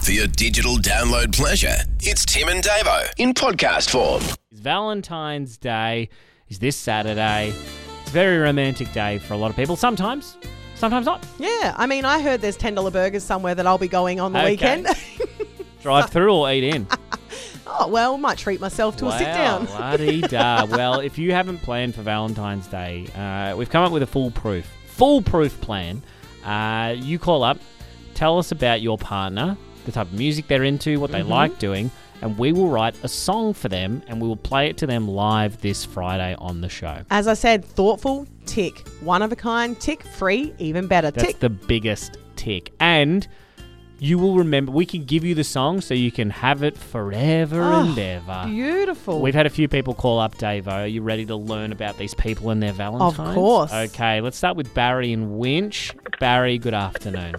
For your digital download pleasure, it's Tim and Davo in podcast form. It's Valentine's Day is this Saturday. It's a very romantic day for a lot of people. Sometimes not. Yeah, I mean, I heard there's $10 burgers somewhere that I'll be going on the weekend. Drive through or eat in? Oh, well, might treat myself to a sit down. La-dee-da. Well, if you haven't planned for Valentine's Day, we've come up with a foolproof plan. You call up, tell us about your partner, the type of music they're into, what they like doing, and we will write a song for them and we will play it to them live this Friday on the show. As I said, thoughtful, tick. One of a kind, tick. Free, even better, That's tick. the biggest tick. And you will remember, we can give you the song so you can have it forever and ever. Beautiful. We've had a few people call up, Davo. Are you ready to learn about these people and their Valentines? Of course. Okay, let's start with Barry in Winch. Barry, good afternoon.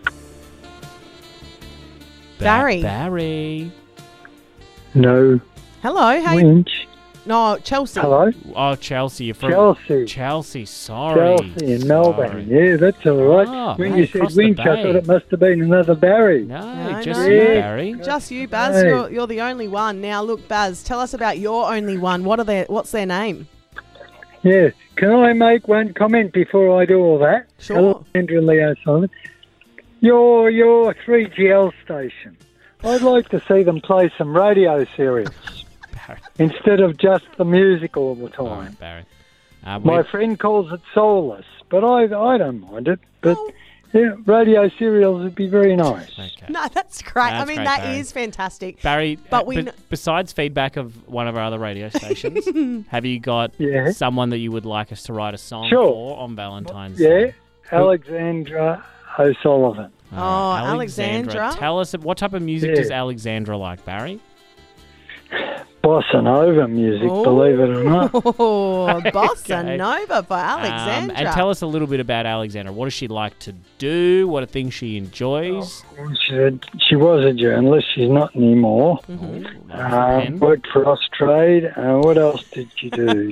Barry. Barry. No. Hello, hey. Winch. No, Chelsea. Hello? Oh, Chelsea. You're from Chelsea. Chelsea, sorry. Chelsea in Melbourne. Yeah, that's all right. Oh, when mate, you said across the Winch, I bay. thought it must have been another Barry. No, No, just no. you, Yeah. Barry. Just you, Baz. Hey. You're the only one. Now, look, Baz, tell us about your only one. What's their name? Yeah. Can I make one comment before I do all that? Sure. Alexandra Leo Simon. Your 3GL station. I'd like to see them play some radio series Barry. instead of just the music all the All time. right, Barry. My friend calls it soulless, but I don't mind it. But yeah, radio serials would be very nice. Okay. No, that's great. That's I mean, great, that Barry. is fantastic. Barry, But we besides feedback of one of our other radio stations, have you got Yeah. someone that you would like us to write a song Sure. for on Valentine's Yeah, Day? Alexandra O'Sullivan. Alexandra. Tell us, what type of music Yeah. does Alexandra like, Barry? Bossa Nova music, believe it or not. Oh, Bossa Okay. Nova for Alexandra. And tell us a little bit about Alexandra. What does she like to do? What are things she enjoys? She was a journalist. She's not anymore. Mm-hmm. Worked for Austrade. What else did she do?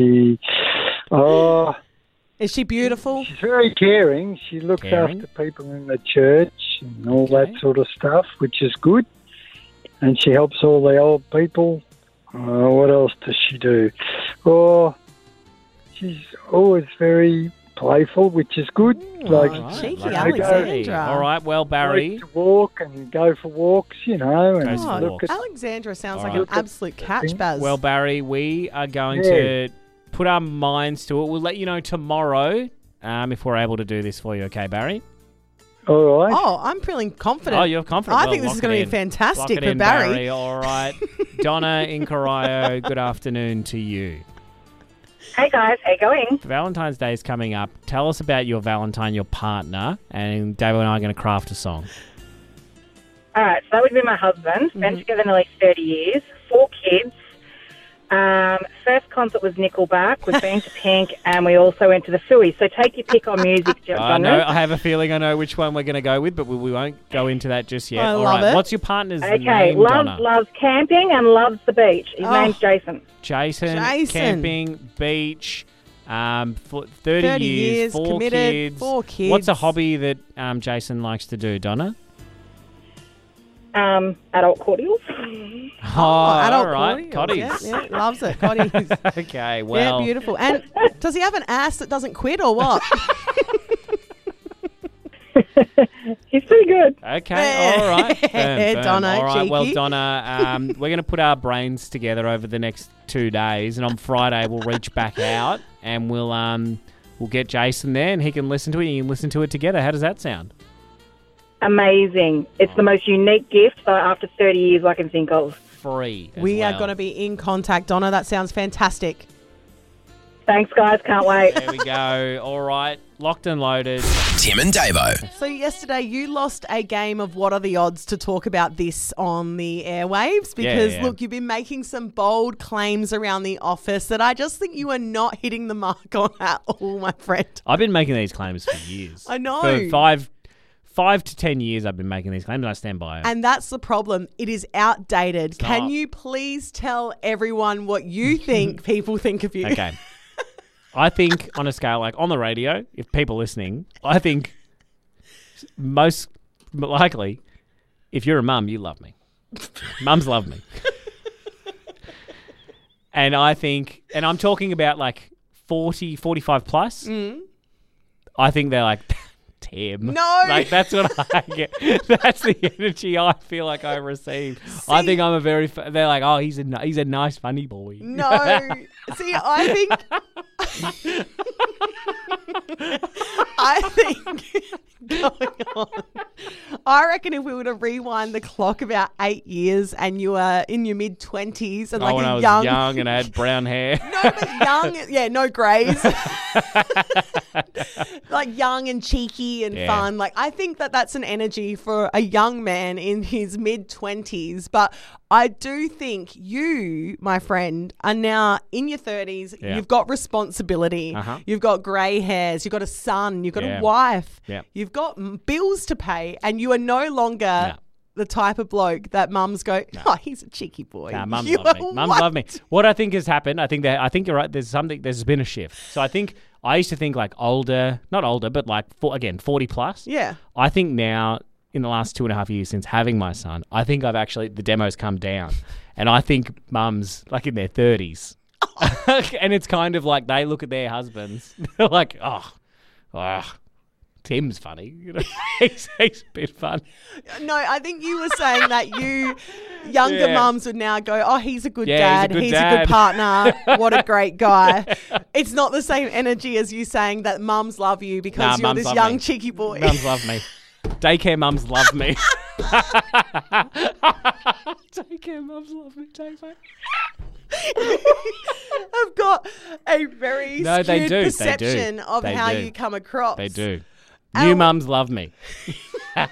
Is she beautiful? She's very caring. She looks Caring? after people in the church and all that sort of stuff, which is good. And she helps all the old people. What else does she do? She's always very playful, which is good. Cheeky like Alexandra. All right, well, Barry. Like to walk and go for walks, and Goes for look walks. at Alexandra sounds All like right. an absolute catch, Baz. Well, Barry, we are going Yeah. to put our minds to it. We'll let you know tomorrow if we're able to do this for you, okay, Barry? all right. Oh, I'm feeling confident. Oh, you're confident. I Well, think this is lock going it to in. be fantastic Lock it for in, Barry. All right. Donna in Corio, good afternoon to you. Hey guys, how you going? Valentine's Day is coming up. Tell us about your Valentine, your partner, and Dave and I are going to craft a song. All right, so that would be my husband. Been together nearly 30 years, 4 kids. First concert was Nickelback. We've been to Pink, and we also went to the Phillies. So take your pick on music, I know. genres. I have a feeling I know which one we're going to go with, but we won't go into that just yet. I All love right. it. What's your partner's Okay, name, Donna? loves camping and loves the beach. His name's Jason. Jason, Jason. camping, beach, for 30 30 years, 4 committed, kids. 4 kids. What's a hobby that Jason likes to do, Donna? Adult cordials. Oh, adult all right. cordials. Cotties. Yeah, loves it. Cotties. Okay, well. Yeah, beautiful. And does he have an ass that doesn't quit or what? He's pretty good. Okay, all right. Firm. Donna, All right, well, cheeky. Donna, we're going to put our brains together over the next 2 days, and on Friday we'll reach back out and we'll get Jason there, and he can listen to it. And you can listen to it together. How does that sound? Amazing. It's the most unique gift that after 30 years I can think of. Free. as We are well. going to be in contact, Donna. That sounds fantastic. Thanks, guys. Can't wait. There we go. All right, locked and loaded. Tim and Davo. So yesterday you lost a game of What Are the Odds to talk about this on the airwaves because, Yeah. look, you've been making some bold claims around the office that I just think you are not hitting the mark on at all, my friend. I've been making these claims for years. I know. For 5 to 10 years I've been making these claims, and I stand by it. And that's the problem. It is outdated. Can not. you please tell everyone what you think people think of you? Okay. I think on a scale, like on the radio, if people listening, I think most likely if you're a mum, you love me. Mums love me. And I think, and I'm talking about like 40, 45 plus. I think they're like, Tim. No. Like, that's what I get. That's the energy I feel like I receive. I think I'm a very, they're like, oh, he's a nice, funny boy. No. See, I think going on. I reckon if we were to rewind the clock about 8 years and you were in your mid-20s and like when a I was young... young and I had brown hair. No, but young, yeah, no greys. Like young and cheeky and fun. Like, I think that that's an energy for a young man in his mid-20s. But I do think you, my friend, are now in your 30s. Yeah. You've got responsibility. You've got grey hairs. You've got a son. You've got a wife. Yeah. You've got bills to pay. And you are no longer... the type of bloke that mums go, oh, he's a cheeky boy. Nah, mums love me. Mums love me. What I think has happened, I think you're right. There's been a shift. So I think I used to think like not older, but like 40 plus. Yeah. I think now in the last 2.5 years since having my son, I think the demo's come down, and I think mums like in their 30s, and it's kind of like they look at their husbands, they're like, oh. Tim's funny. You know, he's a bit fun. No, I think you were saying that you younger mums would now go, oh, he's a good dad. He's a good partner. What a great guy. It's not the same energy as you saying that mums love you because you're this young cheeky boy. Mums love me. Daycare mums love me. Daycare mums love me. I've got a very skewed perception of how you come across. They do. New mums love me. I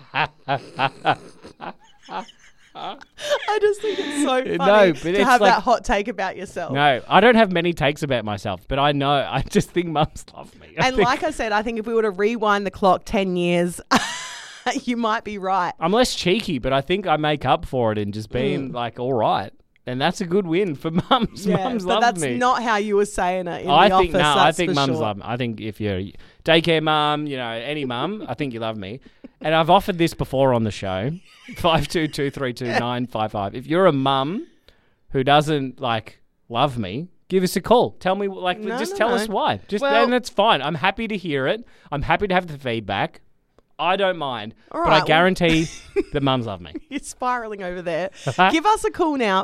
just think it's so funny to have that hot take about yourself. No, I don't have many takes about myself, but I know, I just think mums love me. Like I said, I think if we were to rewind the clock 10 years, you might be right. I'm less cheeky, but I think I make up for it in just being like, all right. And that's a good win for mums. Yeah, mums but love that's me. not how you were saying it in the office. I think mums sure. love me. I think if you're a daycare mum, any mum, I think you love me. And I've offered this before on the show, 52232955. If you're a mum who doesn't love me, give us a call. Tell me, tell us why. And that's fine. I'm happy to hear it. I'm happy to have the feedback. I don't mind, but I guarantee that mums love me. You're spiraling over there. Give us a call now,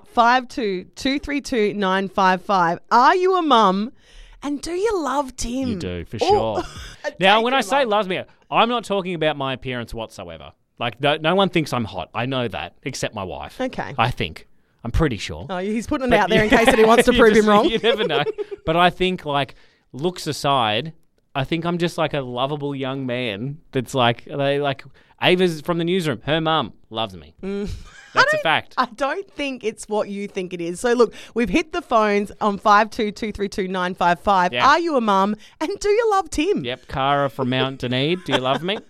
52232955. Are you a mum? And do you love Tim? You do, for sure. Now, when I say loves me, I'm not talking about my appearance whatsoever. Like, no one thinks I'm hot. I know that, except my wife. Okay. I think. I'm pretty sure. Oh, he's putting it out there in case that he wants to prove him wrong. You never know. But I think, looks aside, I think I'm just like a lovable young man that's Ava's from the newsroom. Her mum loves me. That's a fact. I don't think it's what you think it is. So look, we've hit the phones on 52232955. Yeah. Are you a mum? And do you love Tim? Yep. Cara from Mount Dunedin. Do you love me?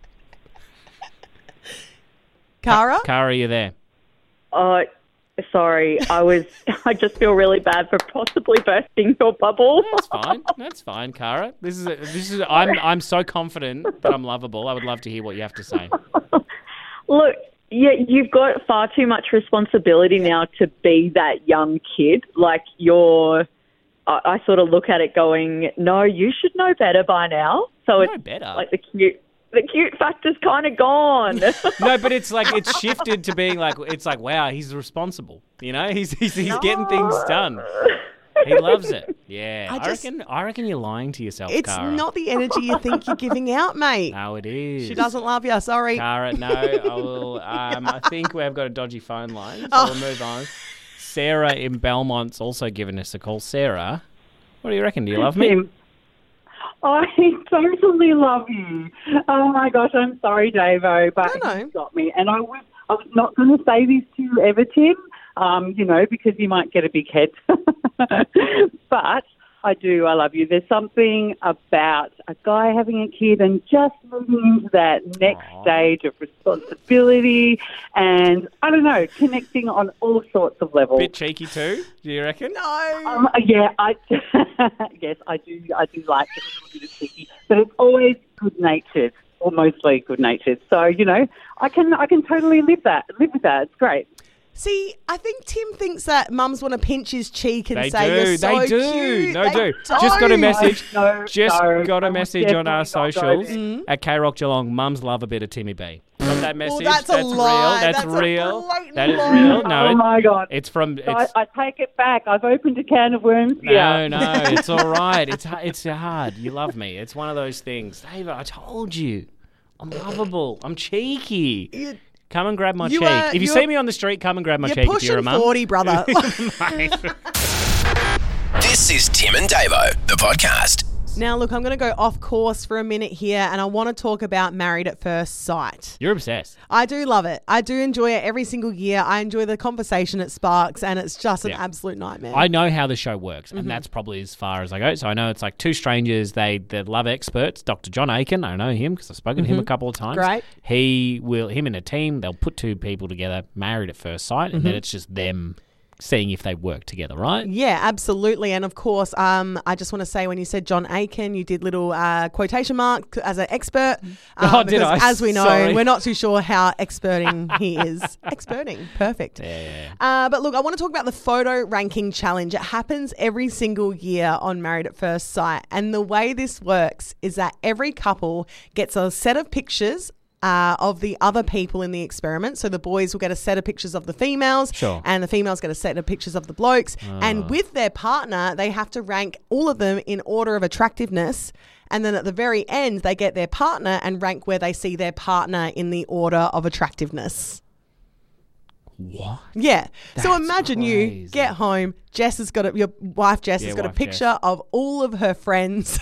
Cara? Cara, you there? Sorry, I just feel really bad for possibly bursting your bubble. That's fine, Cara. I'm so confident that I'm lovable. I would love to hear what you have to say. Look, you've got far too much responsibility now to be that young kid. I sort of look at it going, no, you should know better by now. So it's better. Like the cute factor's kind of gone. No, but it's shifted to being wow, he's responsible. He's getting things done. He loves it. Yeah, I reckon you're lying to yourself, it's Cara. It's not the energy you think you're giving out, mate. No, it is. She doesn't love you. Sorry, Cara. No, I will. I think we've got a dodgy phone line, so we'll move on. Sarah in Belmont's also given us a call. Sarah, what do you reckon? Do you love me? I totally love you. Oh my gosh, I'm sorry, Davo, but you got me. And I was not going to say this to you ever, Tim, because you might get a big head. But I do. I love you. There's something about a guy having a kid and just moving into that next stage of responsibility and, I don't know, connecting on all sorts of levels. Bit cheeky too, do you reckon? No. Yes, I do like it a little bit of cheeky, but it's always good-natured. or mostly good-natured. So, you know, I can totally live with that. It's great. See, I think Tim thinks that mums want to pinch his cheek and They say, do. you're so They do. cute. No, They do. don't. Just got a message. No, got a message on our definitely not socials go at K-Rock Geelong. Mums love a bit of Timmy B. Got that message? Well, that's a lie. Real. That's That's a real. blatant That is lie. real. No, Oh, my God. It's from... So It's, I take it back. I've opened a can of worms no, here. no, it's all right. It's hard. You love me. It's one of those things. David, I told you. I'm lovable. I'm cheeky. Come and grab my cheek. If you see me on the street, come and grab my cheek if you're a mum. You're pushing 40, brother. This is Tim and Davo, the podcast. Now, look, I'm going to go off course for a minute here, and I want to talk about Married at First Sight. You're obsessed. I do love it. I do enjoy it every single year. I enjoy the conversation it sparks, and it's just an absolute nightmare. I know how the show works, and that's probably as far as I go. So I know it's like two strangers. They're love experts. Dr. John Aiken, I know him because I've spoken to him a couple of times. Great. Him and a team, they'll put two people together, married at first sight, and then it's just them seeing if they work together, right? Yeah, absolutely. And of course, I just want to say when you said John Aiken, you did little quotation mark as an expert. Oh, did I? As we know, Sorry. we're not too sure how experting he is. Experting. Perfect. Yeah. But look, I want to talk about the photo ranking challenge. It happens every single year on Married at First Sight. And the way this works is that every couple gets a set of pictures of the other people in the experiment. So the boys will get a set of pictures of the females, Sure. and the females get a set of pictures of the blokes. And with their partner, they have to rank all of them in order of attractiveness. And then at the very end, they get their partner and rank where they see their partner in the order of attractiveness. What? Yeah. So That's imagine you crazy. get home, your wife Jess has got a wife picture Jess. of all of her friends.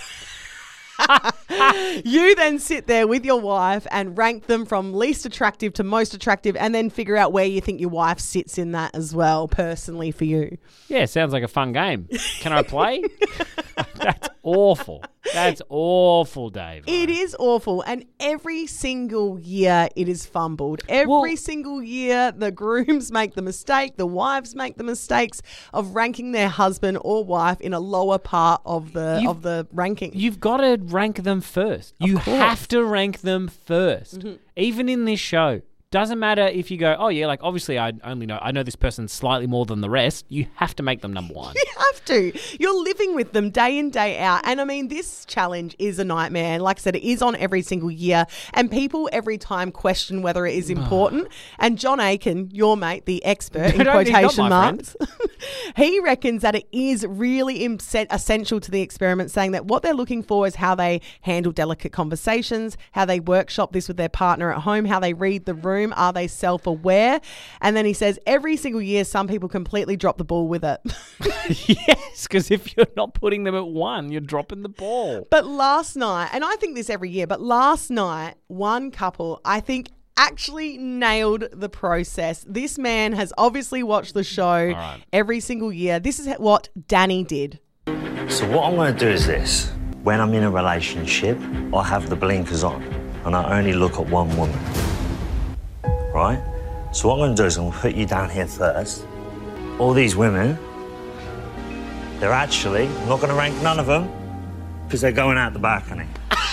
You then sit there with your wife and rank them from least attractive to most attractive, and then figure out where you think your wife sits in that as well, personally for you. Yeah, sounds like a fun game. Can I play? That's awful. That's awful, Dave. It is awful, and every single year it is fumbled. Every single year the grooms make the mistake, the wives make the mistakes of ranking their husband or wife in a lower part of the ranking. You've got to rank them first. You have to rank them first. Even in this show. Doesn't matter if you go, oh yeah, like obviously I know this person slightly more than the rest. You have to make them number one. You have to. You're living with them day in, day out. And I mean, this challenge is a nightmare. And like I said, it is on every single year. And people every time question whether it is important. And John Aiken, your mate, the expert in quotation marks, he reckons that it is really essential to the experiment, saying that what they're looking for is how they handle delicate conversations, how they workshop this with their partner at home, how they read the room. Are they self-aware? And then he says every single year some people completely drop the ball with it. Yes, because if you're not putting them at one, you're dropping the ball. But last night, and I think this every year, but last night, one couple, I think, actually nailed the process. This man has obviously watched the show every single year. This is what Danny did. So what I'm going to do is this. When I'm in a relationship, I have the blinkers on and I only look at one woman. Right? So what I'm going to do is I'm going to put you down here first. All these women, they're actually, I'm not going to rank none of them because they're going out the balcony.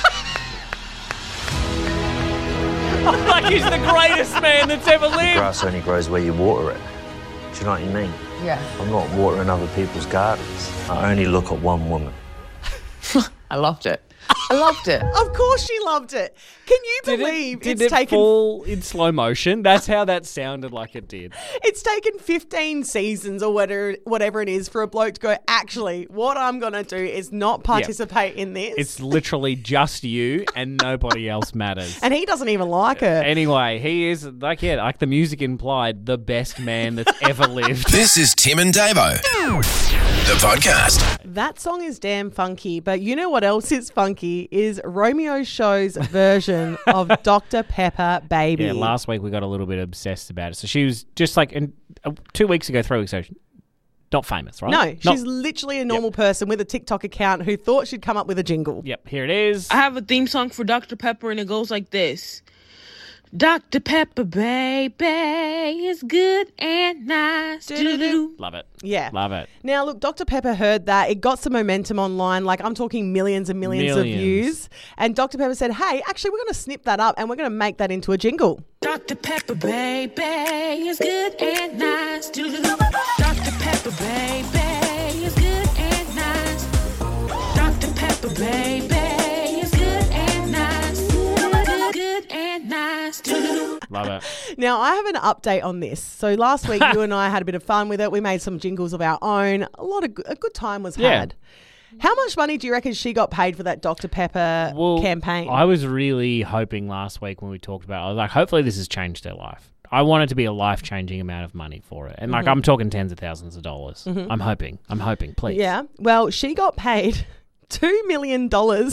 Like he's the greatest man that's ever lived. Grass only grows where you water it. Do you know what I mean? Yeah. I'm not watering other people's gardens. I only look at one woman. I loved it. I loved it. Of course she loved it. Can you believe Did it's it taken fall in slow motion? That's how that sounded like it did. It's taken 15 seasons or whatever it is for a bloke to go, actually, what I'm going to do is not participate in this. It's literally just you and nobody else matters. And he doesn't even like her. Anyway, he is, like the music implied, the best man that's ever lived. This is Tim and Davo, the podcast. That song is damn funky, but you know what else is funky is Romeo Show's version of Dr. Pepper Baby. Yeah, last week we got a little bit obsessed about it. So she was just like 2 weeks ago, 3 weeks ago, not famous, right? No, she's literally a normal person with a TikTok account who thought she'd come up with a jingle. Yep, here it is. I have a theme song for Dr. Pepper, and it goes like this. Dr. Pepper, baby, is good and nice. Love it. Yeah. Love it. Now, look, Dr. Pepper heard that. It got some momentum online. Like, I'm talking millions and millions of views. And Dr. Pepper said, hey, actually, we're going to snip that up and we're going to make that into a jingle. Dr. Pepper, baby, is good and nice. Dr. Pepper, baby, is good and nice. Dr. Pepper, baby, is good and nice. Good and nice. Love it. Now, I have an update on this. So last week, you and I had a bit of fun with it. We made some jingles of our own. A good time was had. How much money do you reckon she got paid for that Dr. Pepper campaign? I was really hoping last week when we talked about it, I was like, hopefully this has changed her life. I want it to be a life-changing amount of money for it. And like, I'm talking tens of thousands of dollars. I'm hoping, please. Yeah. Well, she got paid $2 million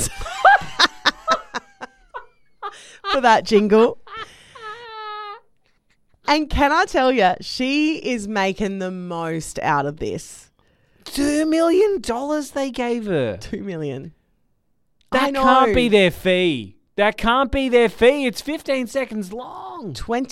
for that jingle. And can I tell you, she is making the most out of this. $2 million they gave her. $2 million. That can't be their fee. That can't be their fee. It's 15 seconds long.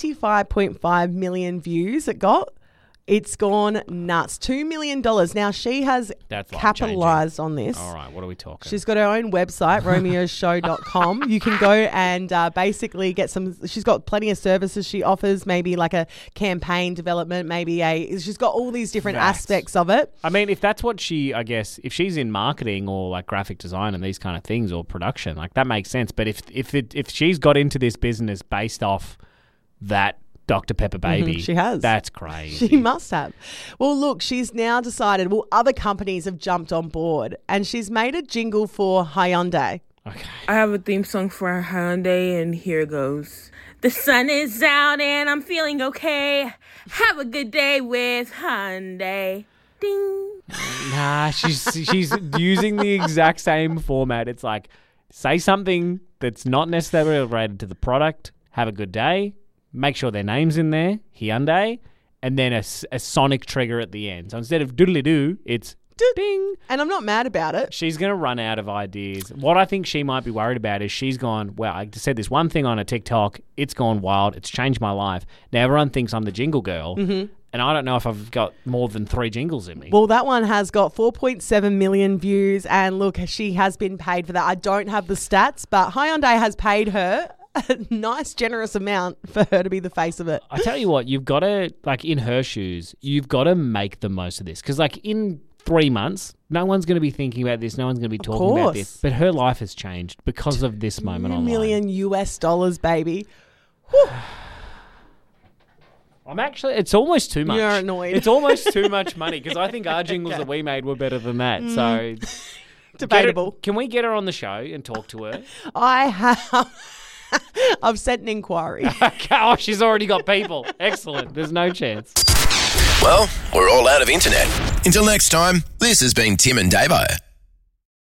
25.5 million views it got. It's gone nuts. $2 million. Now, she has capitalised on this. All right, what are we talking? She's got her own website, romeoshow.com. You can go and basically get she's got plenty of services she offers, maybe like a campaign development, she's got all these different aspects of it. I mean, if that's what if she's in marketing or like graphic design and these kind of things or production, like that makes sense. But if she's got into this business based off that Dr. Pepper baby. She has. That's crazy. She must have. Well, look, she's now decided, other companies have jumped on board and she's made a jingle for Hyundai. Okay. I have a theme song for Hyundai and here it goes. The sun is out and I'm feeling okay. Have a good day with Hyundai. Ding. Nah, she's using the exact same format. It's like, say something that's not necessarily related to the product. Have a good day. Make sure their name's in there, Hyundai, and then a sonic trigger at the end. So instead of doodly-doo, it's ding. And I'm not mad about it. She's going to run out of ideas. What I think she might be worried about is she's gone, well, I said this one thing on a TikTok. It's gone wild. It's changed my life. Now everyone thinks I'm the jingle girl. And I don't know if I've got more than 3 jingles in me. Well, that one has got 4.7 million views. And look, she has been paid for that. I don't have the stats, but Hyundai has paid her a nice, generous amount for her to be the face of it. I tell you what, you've got to, like in her shoes, you've got to make the most of this. Because like in 3 months, no one's going to be thinking about this. No one's going to be talking about this. But her life has changed because of this moment online. $2 million, baby. Whew. It's almost too much. You're annoyed. It's almost too much money because I think our jingles that we made were better than that. So debatable. Can we get her on the show and talk to her? I have. I've sent an inquiry. Oh, she's already got people. Excellent. There's no chance. Well, we're all out of internet. Until next time, this has been Tim and Davo.